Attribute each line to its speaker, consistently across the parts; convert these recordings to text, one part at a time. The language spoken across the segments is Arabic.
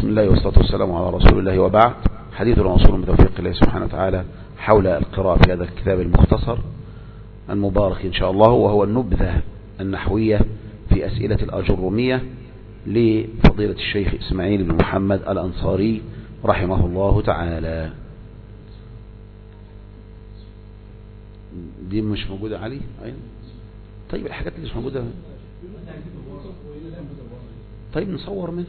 Speaker 1: بسم الله والصلاة والسلام على رسول الله وبعد. حديثنا موصول بتوفيق الله سبحانه وتعالى حول القراءة في هذا الكتاب المختصر المبارك إن شاء الله، وهو النبذة النحوية في أسئلة الأجرومية لفضيلة الشيخ إسماعيل بن محمد الأنصاري رحمه الله تعالى. دي مش موجودة علي؟ طيب الحاجات اللي مش موجودة طيب نصور منها.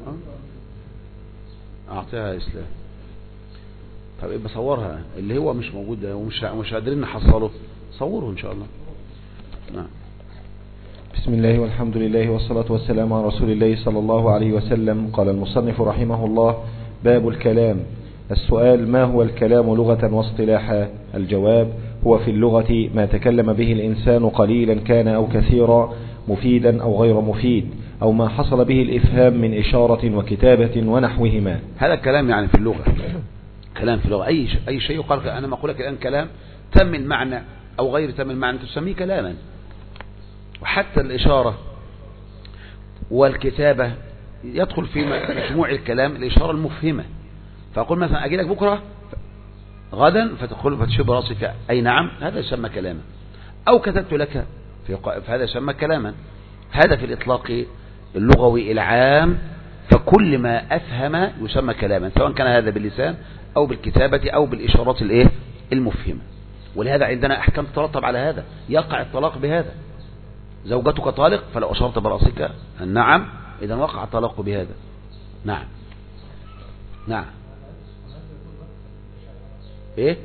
Speaker 1: أعطيها إسلام. طب إيه بصورها اللي هو مش موجود ده ومش قادرين نحصله، صوره إن شاء الله. نعم.
Speaker 2: بسم الله والحمد لله والصلاة والسلام على رسول الله صلى الله عليه وسلم. قال المصنف رحمه الله: باب الكلام. السؤال: ما هو الكلام لغة واصطلاحا؟ الجواب: هو في اللغة ما تكلم به الإنسان قليلا كان أو كثيرا، مفيدا أو غير مفيد، أو ما حصل به الإفهام من إشارة وكتابة ونحوهما.
Speaker 1: هذا الكلام يعني في اللغة، كلام في اللغة أي شيء يقال. أنا ما أقول لك الآن كلام تم المعنى أو غير تم المعنى تسميه كلاما. وحتى الإشارة والكتابة يدخل في مجموع الكلام الإشارة المفهمة. فأقول مثلا أجي لك بكرة غدا فتقول فتشب راسك أي نعم، هذا يسمى كلاما. أو كتبت لك فهذا يسمى كلاما. هذا في الإطلاق اللغوي العام، فكل ما أفهم يسمى كلاما، سواء كان هذا باللسان أو بالكتابة أو بالإشارات المفهمة. ولهذا عندنا أحكام تترتب على هذا. يقع الطلاق بهذا. زوجتك طالق فلو أشرت برأسك النعم إذا وقع الطلاق بهذا. نعم نعم. إيه؟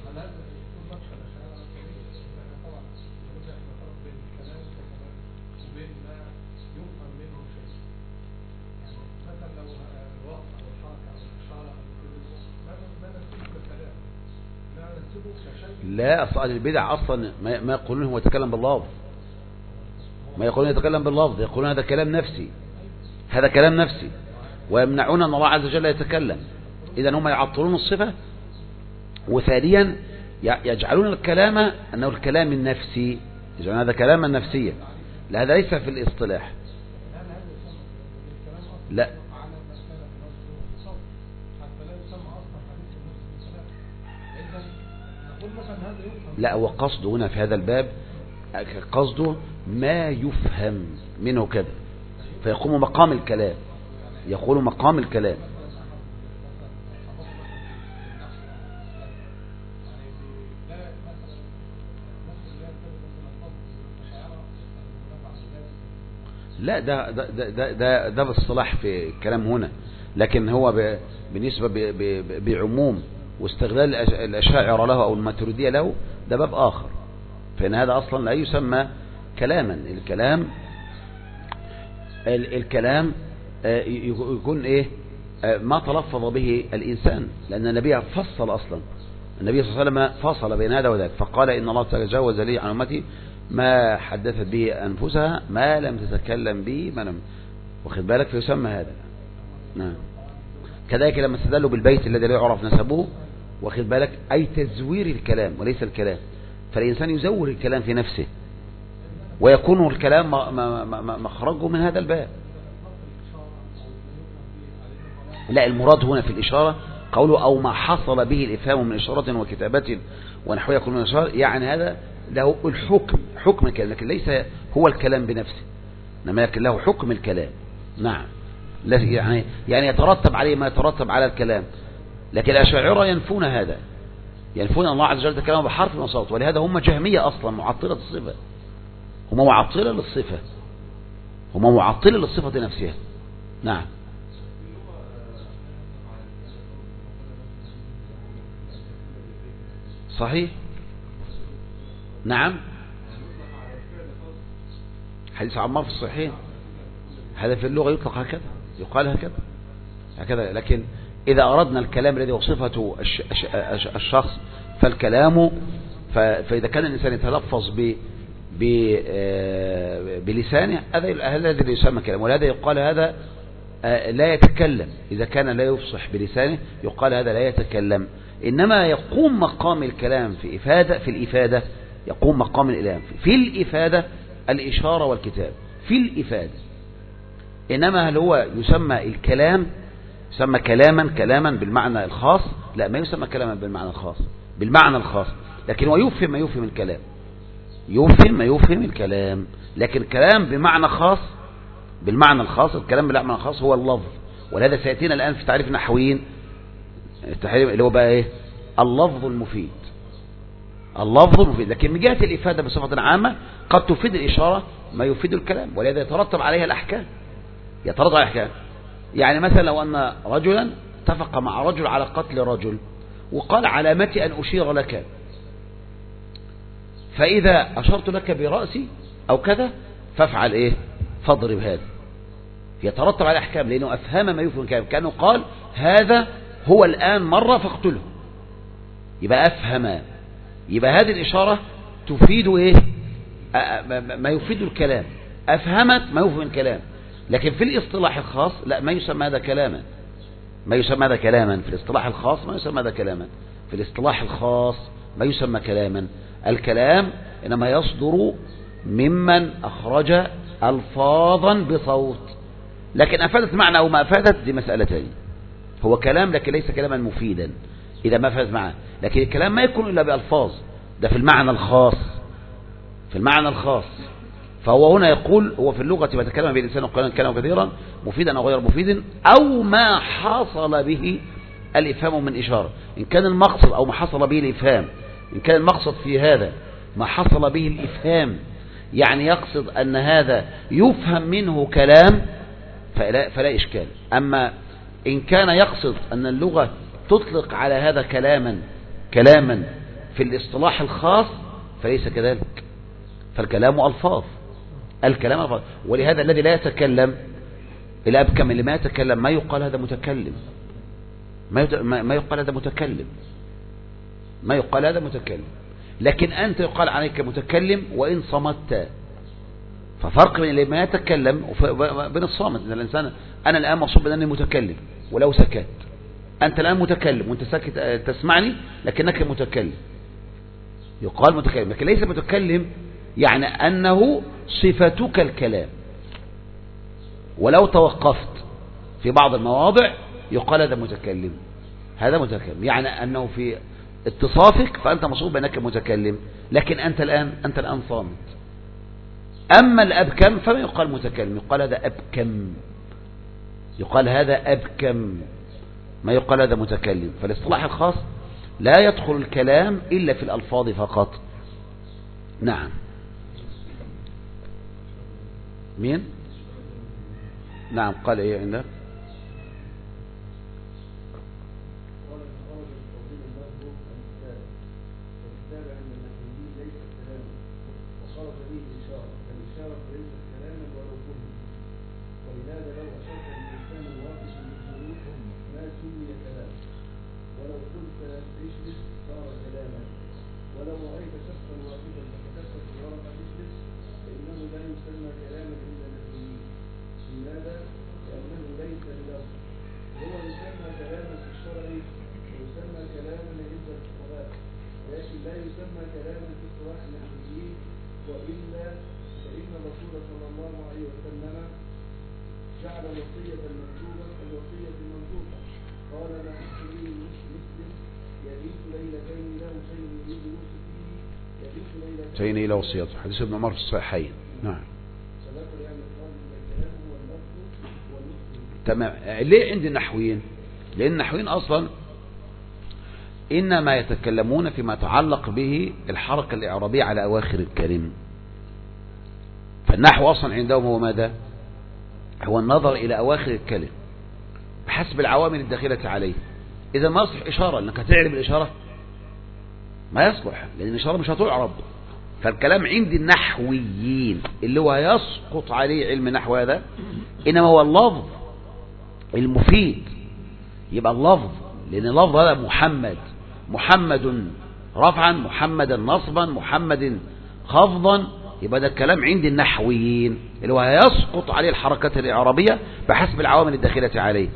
Speaker 1: لا، أصل البدع أصلا ما يقولون هو يتكلم باللفظ، ما يقولون يتكلم باللفظ، يقولون هذا كلام نفسي، هذا كلام نفسي، ويمنعون أن الله عز وجل يتكلم. إذن هم يعطلون الصفة، وثانيا يجعلون الكلام أنه الكلام النفسي، يجعلون هذا كلاما نفسيا. لا، هذا ليس في الاصطلاح. لا لا، هو قصده هنا في هذا الباب قصده ما يفهم منه كذا، فيقوم مقام الكلام، يقول مقام الكلام. لا، ده باصطلاح في الكلام هنا، لكن هو بالنسبة بعموم واستغلال الأشاعرة له أو الماتريدية له ده باب آخر. فإن هذا أصلا لا يسمى كلاما. الكلام يكون إيه؟ ما تلفظ به الإنسان، لأن النبي فصل أصلا. النبي صلى الله عليه وسلم فصل بين هذا وذاك، فقال إن الله تجاوز لي عن أمتي ما حدثت به أنفسها ما لم تتكلم به ما لم، واخد بالك، فيسمى هذا. نعم. كذلك لما استدلوا بالبيت الذي لا يعرف نسبه، واخد بالك، أي تزوير الكلام وليس الكلام. فالإنسان يزور الكلام في نفسه ويكون الكلام مخرجه من هذا الباب. لا، المراد هنا في الإشارة قوله أو ما حصل به الإفهام من إشارة وكتابة ونحوها كل من إشارة، يعني هذا له الحكم، حكم الكلام، لكن ليس هو الكلام بنفسه، إنما لكن له حكم الكلام. نعم. يعني يترتب عليه ما يترتب على الكلام. لكن الأشاعرة ينفون هذا، ينفون الله عز وجل كلامه بحرف وصوت. ولهذا هم جهمية أصلا، معطلة الصفة، هم معطلة للصفة، هم معطلة للصفة نفسها. نعم. صحيح. نعم. حديث عمار في الصحيحين، هذا في اللغة يطلق هكذا، يقال هكذا. لكن إذا أردنا الكلام الذي وصفته الشخص فالكلام، فإذا كان الإنسان يتلفظ بلسانه هذا الذي يسمى كلام. ولهذا يقال هذا لا يتكلم. إذا كان لا يفصح بلسانه يقال هذا لا يتكلم. إنما يقوم مقام الكلام في الإفادة، يقوم مقام الإلهام في الإفادة الإشارة والكتاب في الإفادة. إنما هل هو يسمى الكلام يسمى كلاما بالمعنى الخاص؟ لا، ما يسمى كلاما بالمعنى الخاص، بالمعنى الخاص، لكن هو يفهم ما يفهم الكلام، يفهم ما يفهم الكلام، لكن كلام بمعنى خاص، بالمعنى الخاص، الكلام بالمعنى الخاص هو اللفظ. ولهذا سيأتينا الآن في تعريف النحويين التحريم اللي هو بقى ايه؟ اللفظ المفيد، اللفظ المفيد. لكن من جهة الإفادة بصفة عامة قد تفيد الإشارة ما يفيد الكلام، ولهذا يترتب عليها الأحكام، يترتب على الأحكام. يعني مثلا لو أن رجلا اتفق مع رجل على قتل رجل وقال علامتي أن أشير لك، فإذا أشرت لك برأسي أو كذا فافعل إيه؟ فاضرب هذا. يترتب على أحكام لأنه أفهم ما يفهم الكلام، كأنه قال هذا هو الآن مرة فاقتله، يبقى أفهم. يبقى هذه الإشارة تفيد إيه؟ ما يفيد الكلام، أفهمت ما يفهم الكلام. لكن في الاصطلاح الخاص لا، ما يسمى هذا كلاما، ما يسمى هذا كلاما. في الاصطلاح الخاص ما يسمى هذا كلاما، في الاصطلاح الخاص ما يسمى كلاما. الكلام إنما يصدر ممن أخرج ألفاظا بصوت، لكن أفادت معنى أو ما أفادت دي مسألة تانية. هو كلام لكن ليس كلاما مفيدا إذا ما أفادت معه، لكن الكلام ما يكون إلا بألفاظ، ده في المعنى الخاص، في المعنى الخاص. فهو هنا يقول هو في اللغة ما تكلم به الإنسان وقال كلام كثيرا مفيدا أو غير مفيد، أو ما حصل به الإفهام من إشارة. إن كان المقصد أو ما حصل به الإفهام، إن كان المقصد في هذا ما حصل به الإفهام، يعني يقصد أن هذا يفهم منه كلام فلا إشكال. أما إن كان يقصد أن اللغة تطلق على هذا كلاما في الاصطلاح الخاص فليس كذلك، فالكلام ألفاظ، الكلام ألفاظ. ولهذا الذي لا يتكلم الأبكم اللي ما يتكلم ما يقال هذا متكلم، ما يقال هذا متكلم، ما يقال هذا متكلم. لكن أنت يقال عليك متكلم وإن صمت. ففرق بين اللي ما يتكلم وبين الصامت. إن الإنسان أنا الآن مقصود بأنني متكلم ولو سكت، أنت الآن متكلم وأنت ساكت تسمعني لكنك متكلم، يقال متكلم. لكن ليس متكلم يعني أنه صفتك الكلام، ولو توقفت في بعض المواضع يقال هذا متكلم، هذا متكلم، يعني أنه في اتصافك فأنت مصروف بأنك متكلم، لكن أنت الآن صامت. أما الأبكم فما يقال متكلم، يقال هذا أبكم، يقال هذا أبكم، ما يقال هذا متكلم. فالاصطلاح الخاص لا يدخل الكلام إلا في الألفاظ فقط. نعم. مين؟ نعم، قال إيه عندك؟ شيء إلى وصيته، حديث ابن عمر في الصحيحين. نعم. تمام. ليه عند النحويين؟ لأن النحويين أصلا إنما يتكلمون فيما يتعلق به الحركة الإعرابية على أواخر الكلم. فالنحو أصلا عندهم هو ماذا؟ هو النظر إلى أواخر الكلم بحسب العوامل الداخلة عليه. إذا ما يصلح إشارة لأنك تعرب الإشارة، ما يصلح، لأن الإشارة مش هتعرب. فالكلام عند النحويين اللي هو يسقط عليه علم النحو هذا إنما هو اللفظ المفيد. يبقى اللفظ، لأن اللفظ هذا محمد رفعا، محمدا نصبا، محمد خفضا، يبقى ده الكلام عند النحويين اللي هو يسقط عليه الحركات الإعرابية بحسب العوامل الداخلة عليه.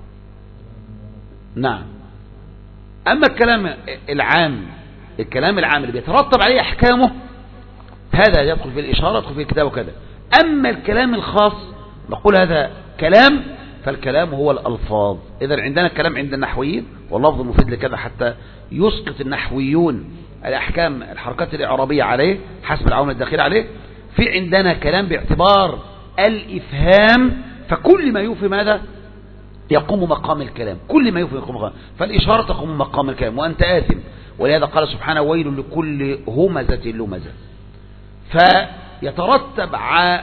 Speaker 1: نعم. أما الكلام العام اللي بيترتب عليه أحكامه هذا يدخل في الإشارة، يدخل في الكتاب وكذا. أما الكلام الخاص نقول هذا كلام فالكلام هو الألفاظ. إذا عندنا الكلام عند النحويين واللفظ المفيد لكذا حتى يسقط النحويون الأحكام الحركات الإعرابية عليه حسب العوامل الداخلة عليه. في عندنا كلام باعتبار الإفهام، فكل ما يفهم هذا يقوم مقام الكلام، كل ما يفهم يقوم مقام، فالإشارة تقوم مقام الكلام وأنت آثم. ولهذا قال سبحانه ويل لكل همزة لمزة. فيترتب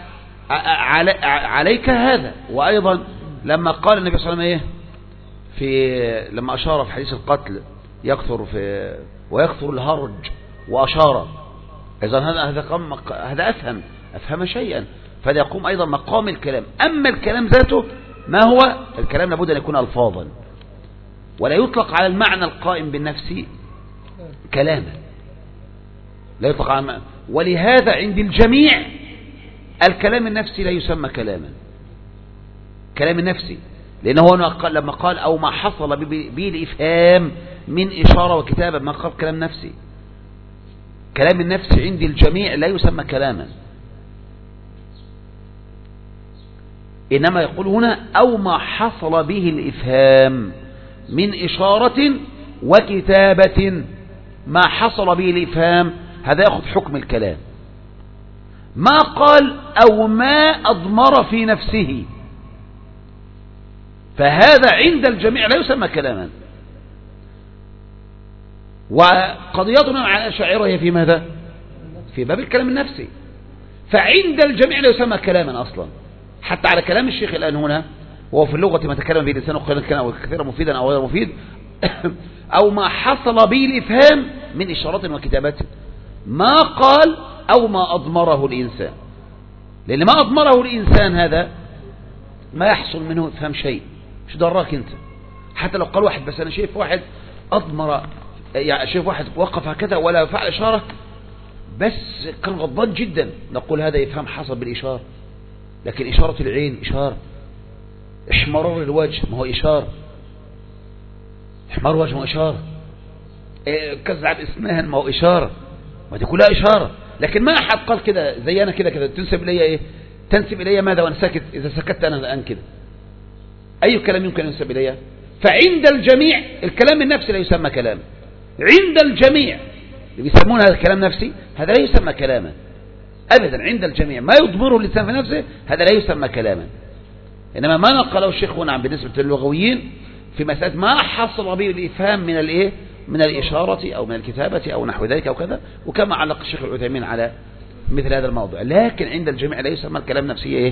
Speaker 1: عليك هذا. وأيضا لما قال النبي صلى الله عليه وسلم لما أشار في حديث القتل يكثر ويكثر الهرج وأشار، إذن هذا أفهم شيئا، فهذا يقوم أيضا مقام الكلام. أما الكلام ذاته ما هو الكلام لابد أن يكون ألفاظا، ولا يطلق على المعنى القائم بالنفس كلاما، لا يطلق على المعنى. ولهذا عند الجميع الكلام النفسي لا يسمى كلاما، كلام النفسي، لأنه هو لما قال أو ما حصل به الإفهام من إشارة وكتابة ما قال كلام نفسي. كلام النفس عند الجميع لا يسمى كلاما، إنما يقول هنا أو ما حصل به الإفهام من إشارة وكتابة. ما حصل به الإفهام هذا يأخذ حكم الكلام. ما قال أو ما أضمر في نفسه، فهذا عند الجميع لا يسمى كلاما. وقضيتنا مع الأشاعرة هي في ماذا؟ في باب الكلام النفسي، فعند الجميع لا يسمى كلاما أصلا. حتى على كلام الشيخ الآن هنا وهو في اللغة ما تكلم به الإنسان وقال كلام كثيرا مفيدا أو غير مفيد أو ما حصل به الإفهام من إشارة وكتابات، ما قال أو ما أضمره الإنسان، لأن ما أضمره الإنسان هذا ما يحصل منه إفهام شيء، مش دراك أنت. حتى لو قال واحد بس أنا شايف واحد أضمر، يعني شايف واحد وقف هكذا ولا فعل إشارة بس كان غضبان جدا، نقول هذا إفهام حصل بالإشارة. لكن إشارة العين إشارة، احمرار الوجه ما هو إشارة، احمر وجه ما هو إشارة، كذع الاسنان ما هو إشارة، ما دي كلها إشارة. لكن ما أحد قال كده زي أنا كده تنسب إلي إيه؟ تنسب إلي ماذا وأنا ساكت؟ إذا سكت أنا الآن كده أي كلام يمكن أن ينسب إلي؟ فعند الجميع الكلام النفسي لا يسمى كلام. عند الجميع اللي بيسمون هذا الكلام نفسي هذا لا يسمى كلاما أبدا. عند الجميع ما يضمره اللسان في نفسه هذا لا يسمى كلاما. إنما ما نقله الشيخ هنا بالنسبة للغويين في مسألة ما حصل به الإفهام من الإيه؟ من الإشارة أو من الكتابة أو نحو ذلك أو كذا، وكما علق الشيخ العثيمين على مثل هذا الموضوع. لكن عند الجميع لا يسمى الكلام نفسي إيه؟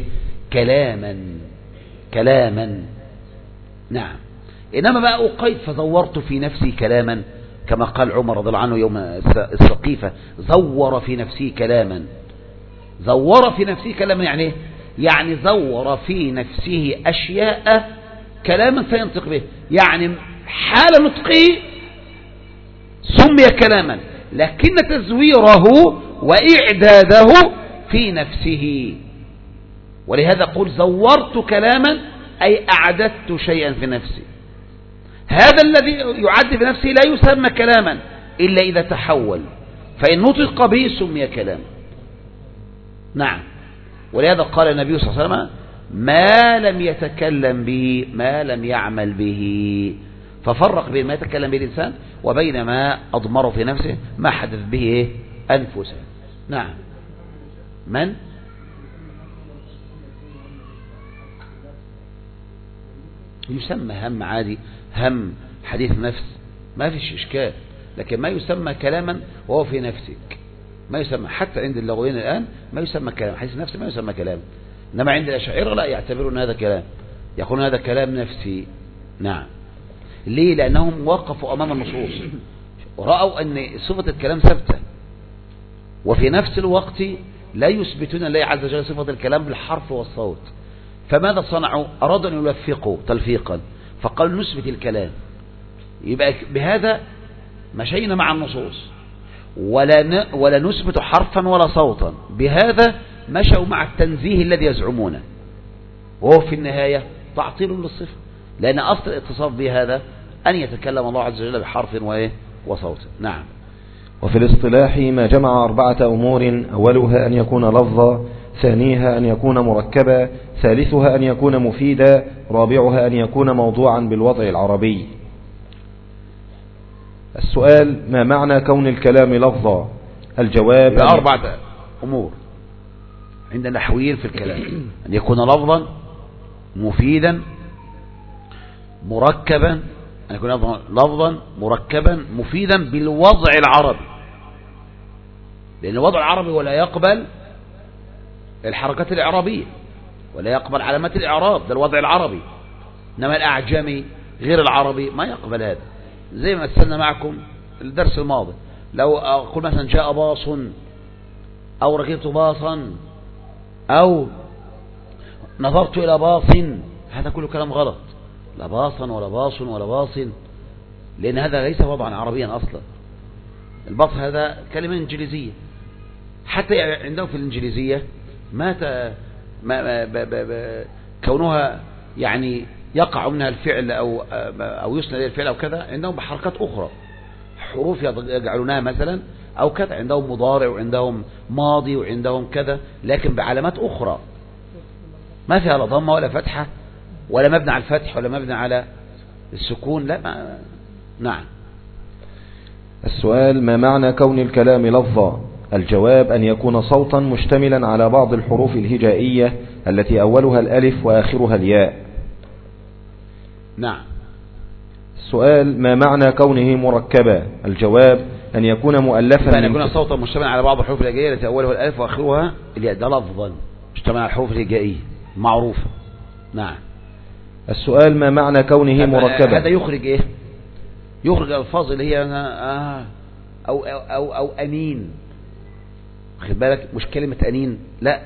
Speaker 1: كلاما. نعم. إنما بقى أقيد فزورت في نفسي كلاما كما قال عمر رضي الله عنه يوم السقيفة، زور في نفسي كلاما. زور في نفسه كلاما يعني يعني زور في نفسه أشياء كلاما سينطق به، يعني حال نطقه سمي كلاما، لكن تزويره وإعداده في نفسه. ولهذا قل زورت كلاما أي أعددت شيئا في نفسي. هذا الذي يعد في نفسه لا يسمى كلاما إلا إذا تحول، فإن نطق به سمي كلاما. نعم. ولهذا قال النبي صلى الله عليه وسلم ما لم يتكلم به ما لم يعمل به، ففرق بين ما يتكلم به الإنسان وبين ما أضمر في نفسه ما حدث به أنفسه. نعم. من يسمى هم عادي، هم حديث نفس ما فيش إشكال، لكن ما يسمى كلاما وهو في نفسك ما يسمى. حتى عند اللغويين الآن ما يسمى كلام، حديث نفسي ما يسمى كلام. إنما عند الأشاعرة لا، يعتبرون هذا كلام، يقولون هذا كلام نفسي. نعم. ليه؟ لأنهم وقفوا أمام النصوص ورأوا أن صفة الكلام ثابتة، وفي نفس الوقت لا يثبتون لله عز وجل صفة الكلام بالحرف والصوت. فماذا صنعوا؟ أرادوا أن يلفقوا تلفيقا، فقالوا نثبت الكلام. يبقى بهذا مشينا مع النصوص ولا نثبت حرفا ولا صوتا، بهذا مشوا مع التنزيه الذي يزعمونه، وهو في النهاية تعطيل للصفة، لأن أصل الاتصاف بهذا أن يتكلم الله عز وجل بحرف وصوت. نعم.
Speaker 2: وفي الاصطلاح ما جمع 4 أمور، أولها أن يكون لفظا، ثانيها أن يكون مركبا، ثالثها أن يكون مفيدا، رابعها أن يكون موضوعا بالوضع العربي. السؤال: ما معنى كون الكلام لفظا؟ الجواب:
Speaker 1: أربعة أمور عند النحويين في الكلام: أن يكون لفظا، مفيدا، مركبا، أن يكون لفظا مركبا مفيدا بالوضع العربي، لأن الوضع العربي ولا يقبل الحركات الإعرابية ولا يقبل علامات الإعراب، ده الوضع العربي. إنما الأعجمي غير العربي ما يقبل هذا. زي ما مثلنا معكم الدرس الماضي، لو أقول مثلا جاء باص أو ركبت باصا أو نظرت إلى باص، هذا كله كلام غلط، لا باصا ولا باص ولا باص، لأن هذا ليس وضعا عربيا أصلا. الباص هذا كلمة إنجليزية، حتى عندهم في الإنجليزية كونها يعني يقع منها الفعل أو يسند الفعل أو كذا، عندهم بحركات أخرى، حروف يجعلونها مثلا أو كذا، عندهم مضارع وعندهم ماضي وعندهم كذا، لكن بعلامات أخرى ما فيها لا ضمة ولا فتحة ولا مبنى على الفتح ولا مبنى على السكون، لا نعم.
Speaker 2: السؤال: ما معنى كون الكلام لفظا؟ الجواب: أن يكون صوتا مشتملا على بعض الحروف الهجائية التي أولها الألف وآخرها الياء.
Speaker 1: نعم.
Speaker 2: السؤال: ما معنى كونه مركبا؟ الجواب: أن يكون مؤلفا،
Speaker 1: أن يكون صوتا مشتملا على بعض الحروف الهجائية التي أولها الألف وآخرها الياء، ده لفظا مشتمل على الحروف الهجائية معروفة. نعم.
Speaker 2: السؤال: ما معنى كونه مركبا؟
Speaker 1: هذا يخرج إيه؟ يخرج الألفاظ اللي هي أو أنين، خد بالك، مش كلمة أنين، لا،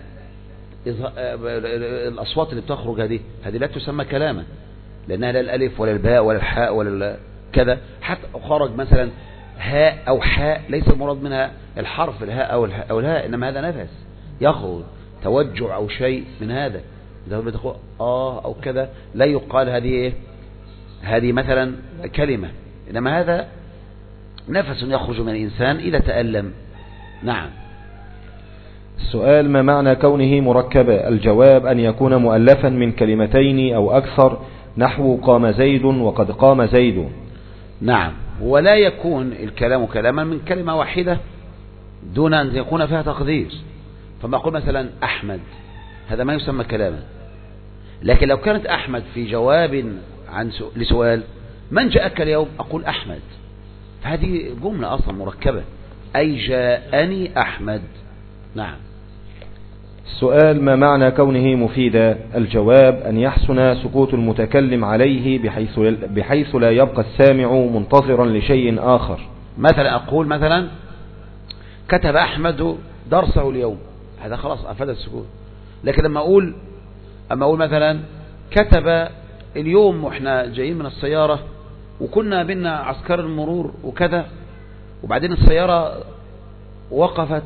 Speaker 1: الأصوات اللي بتخرج هذه لا تسمى كلاما، لأنها لا الألف ولا الباء ولا الحاء ولا كذا. حتى خرج مثلا هاء أو حاء، ليس المراد منها الحرف الهاء أو الهاء، إنما هذا نفس يخرج، توجع أو شيء من هذا، إذا بتقول أو كذا لا يقال هذه إيه؟ هذه مثلا كلمة، إنما هذا نفس يخرج من الإنسان إذا تألم. نعم.
Speaker 2: السؤال: ما معنى كونه مركبا؟ الجواب: أن يكون مؤلفا من كلمتين أو أكثر، نحو قام زيد وقد قام زيد.
Speaker 1: نعم. ولا يكون الكلام كلاما من كلمة واحدة دون أن يكون فيها تقدير. فما أقول مثلا أحمد، هذا ما يسمى كلاما، لكن لو كانت أحمد في جواب لسؤال من جاءك اليوم، أقول أحمد، فهذه جملة أصلا مركبة، أي جاءني أحمد. نعم.
Speaker 2: السؤال: ما معنى كونه مفيدا؟ الجواب: أن يحسن سكوت المتكلم عليه بحيث لا يبقى السامع منتظرا لشيء آخر.
Speaker 1: مثلا أقول مثلا كتب أحمد درسه اليوم، هذا خلاص أفاد السكوت. لكن لما أقول مثلا كتب اليوم وإحنا جايين من السيارة وكنا بينا عسكر المرور وكذا، وبعدين السيارة وقفت،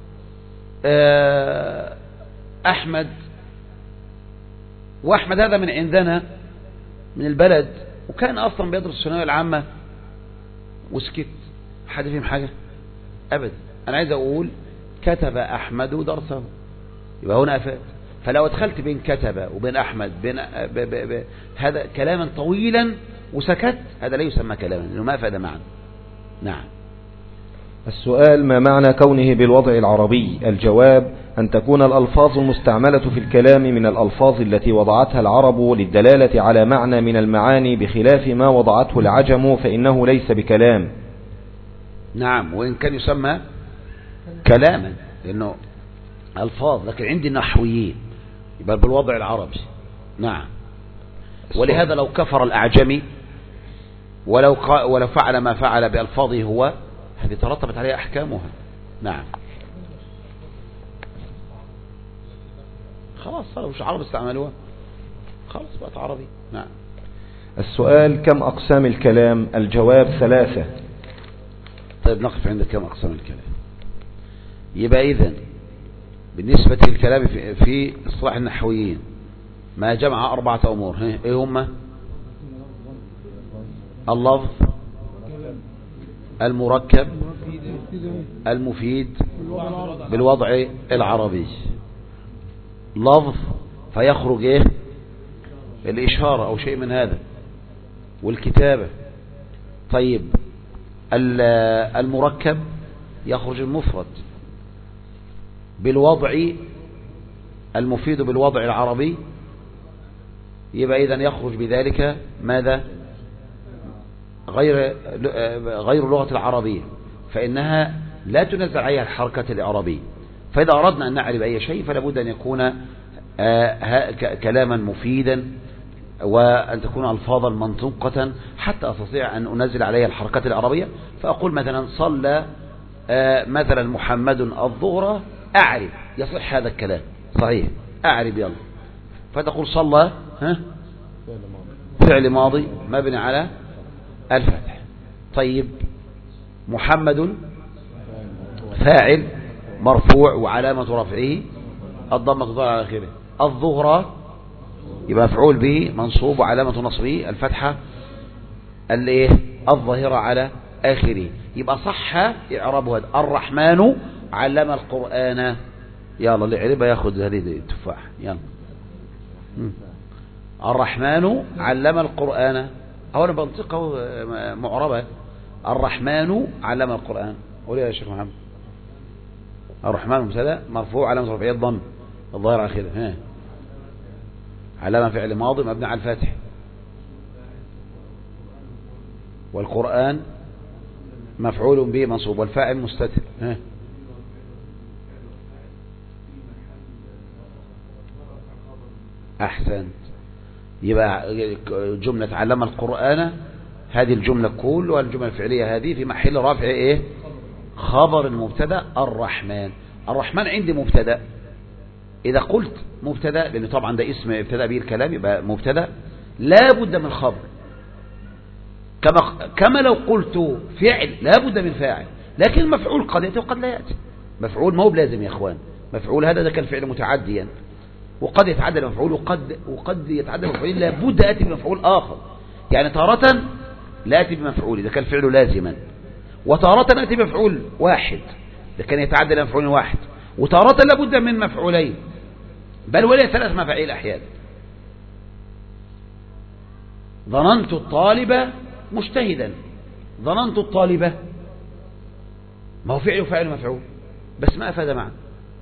Speaker 1: أحمد، وأحمد هذا من عندنا من البلد، وكان أصلا بيدرس الثانوية العامة وسكت، حد فيهم حاجة أبدا. أنا عايز أقول كتب أحمد درسه، يبقى هنا أفاد. فلو ادخلت بين كتب وبين أحمد هذا كلاما طويلا وسكت، هذا لا يسمى كلاما لأنه ما أفاد معنا. نعم.
Speaker 2: السؤال: ما معنى كونه بالوضع العربي؟ الجواب: أن تكون الألفاظ المستعملة في الكلام من الألفاظ التي وضعتها العرب للدلالة على معنى من المعاني، بخلاف ما وضعته العجم فإنه ليس بكلام.
Speaker 1: نعم. وإن كان يسمى كلاما لأنه ألفاظ، لكن عندي النحويين يبقى بالوضع العربي. نعم. ولهذا لو كفر الأعجمي ولو فعل ما فعل بألفاظه هو، هذه ترتبت عليها أحكامها. نعم. خلاص صار مش عرب استعملوها، خلاص بقت عربي. نعم.
Speaker 2: السؤال: كم أقسام الكلام؟ الجواب: 3.
Speaker 1: طيب نقف عند كم أقسام الكلام. يبقى إذن بالنسبة للكلام في اصطلاح النحويين ما جمع 4 أمور، إيه هم؟ اللفظ، المركب، المفيد بالوضع العربي. لفظ فيخرج ايه الإشارة أو شيء من هذا، والكتابة. طيب المركب يخرج المفرد بالوضع المفيد بالوضع العربي، يبقى إذن يخرج بذلك ماذا؟ غير اللغة العربية، فإنها لا تنزل عليها الحركة الإعرابية. فإذا أردنا أن نعرف أي شيء فلا بد أن يكون كلاما مفيدا، وأن تكون ألفاظا منطوقة حتى أستطيع أن أنزل عليها الحركات العربية. فأقول مثلا صلى مثلا محمد الظهر، أعرف يصح هذا الكلام صحيح، أعرف يلا، فتقول صلى فعل ماضي مبني على الفتح. طيب محمد فاعل مرفوع وعلامة رفعه الضمة الظاهرة على آخره. الظهر يبقى مفعول به منصوب وعلامة نصبه الفتحة الظاهرة على آخره. يبقى صح إعراب هذا. الرحمن علم القرآن، يلا اللي عربها ياخذ هذه التفاح يلا. الرحمن علم القرآن، أولا بنطقه معربة. الرحمن علم القرآن، قول يا شيخ محمد. الرحمن مبتدا مرفوع علامة رفعه الضم الظاهر على آخره، علامة فعل ماضي مبني على الفتح. والقرآن مفعول به منصوب والفاعل مستتر. أحسنت. يبقى جملة علم القرآن هذه الجملة كل، والجملة الفعلية هذه في محل رفع ايه؟ خبر المبتدا الرحمن. الرحمن عندي مبتدا، إذا قلت مبتدا لأنه طبعا ده اسم ابتدا به الكلام يبقى مبتدا لا بد من خبر، كما لو قلت فعل لا بد من فاعل، لكن مفعول قد يأتي وقد لا يأتي. مفعول ما هو بلازم يا اخوان، مفعول هذا كان فعل متعديا وقد يتعدى المفعول وقد يتعدى المفعول، لا بد أتي بمفعول آخر. يعني تارة لا أتي بمفعول إذا كان الفعل لازما، وتارة أتي بمفعول واحد إذا كان يتعدى لمفعول واحد، وتارة لا بد من مفعولين بل ولا 3 مفاعيل أحيانا. ظننت الطالب مجتهدا، ظننت الطالبة ما هو فعل وفاعل ومفعول بس ما أفاد معا،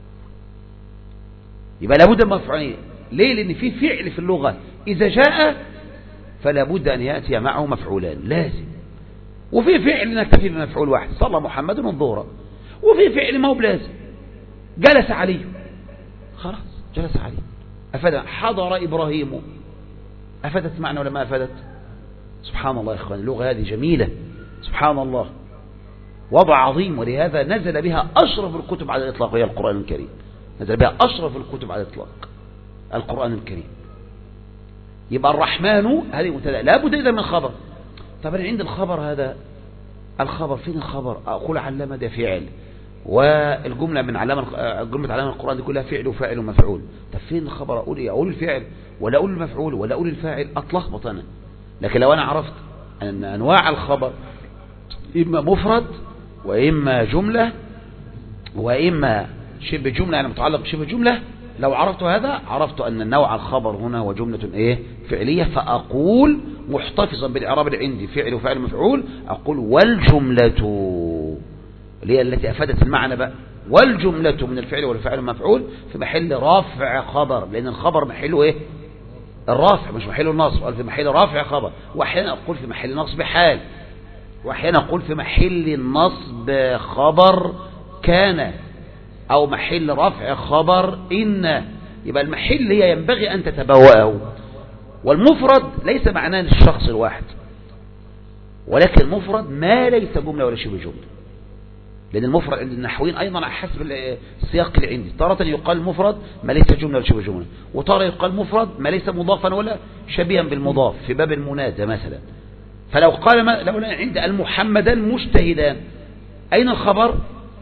Speaker 1: يبقى لابد من مفعولين. ليه؟ لأن في فعل في اللغة إذا جاء فلا بد أن يأتي معه مفعولان لازم، وفي فعل نكتفي بمفعول واحد، صلى محمد الظهر، وفي فعل ما هو بلازم، جلس علي خلاص جلس علي أفاد. حضر إبراهيم أفادت معنى ولا ما أفادت؟ سبحان الله يا إخوان، اللغة هذه جميلة سبحان الله، وضع عظيم، ولهذا نزل بها أشرف الكتب على الإطلاق وهي القرآن الكريم. نزل بها أشرف الكتب على الإطلاق القرآن الكريم. يبقى الرحمن هذه مبتدا لا بد إذا من خبر. طب أنا عند الخبر هذا، الخبر فين الخبر؟ أقول علم ده فعل، والجملة من جملة علامة القرآن دي كلها فعل وفاعل ومفعول. طب فين الخبر؟ أقول إيه؟ أقول الفعل ولا أقول المفعول ولا أقول الفاعل؟ أتلخبط أنا. لكن لو أنا عرفت أن أنواع الخبر إما مفرد وإما جملة وإما شبه جملة يعني متعلق بشبه جملة، لو عرفت هذا عرفت أن نوع الخبر هنا هو جملة إيه؟ فعلية. فأقول محتفظا بالإعراب اللي عندي فعل وفاعل ومفعول، أقول والجملة اللي هي التي أفادت المعنى بقى، والجملة من الفعل والفاعل والمفعول في محل رافع خبر، لأن الخبر محله إيه؟ الرافع مش محل النصب، في محل رافع خبر. وأحيانا أقول في محل نصب حال، وأحيانا أقول في محل النصب خبر كان، أو محل رفع خبر إن. يبقى المحل هي ينبغي أن تتبوأه. والمفرد ليس معناه الشخص الواحد، ولكن المفرد ما ليس جملة ولا شبه جملة، لأن المفرد عند النحويين أيضا على حسب السياق اللي عندي، تارة يقال مفرد ما ليس جملة ولا شبه جملة، وتارة يقال مفرد ما ليس مضافا ولا شبيها بالمضاف في باب المنادى مثلا. فلو قال لو عند المحمدان مجتهدان، أين الخبر؟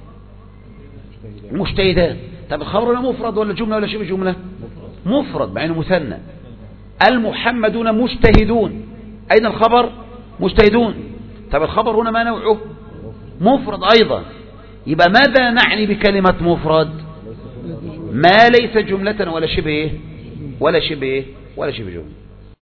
Speaker 1: مجتهدان. طب الخبر هنا مفرد ولا جملة ولا شبه جملة؟ مفرد مع انه مثنى. المحمدون مجتهدون، أين الخبر؟ مجتهدون. طب الخبر هنا ما نوعه؟ مفرد أيضا. يبقى ماذا نعني بكلمة مفرد؟ ما ليس جملة ولا شبه ولا شبه ولا شبه جملة.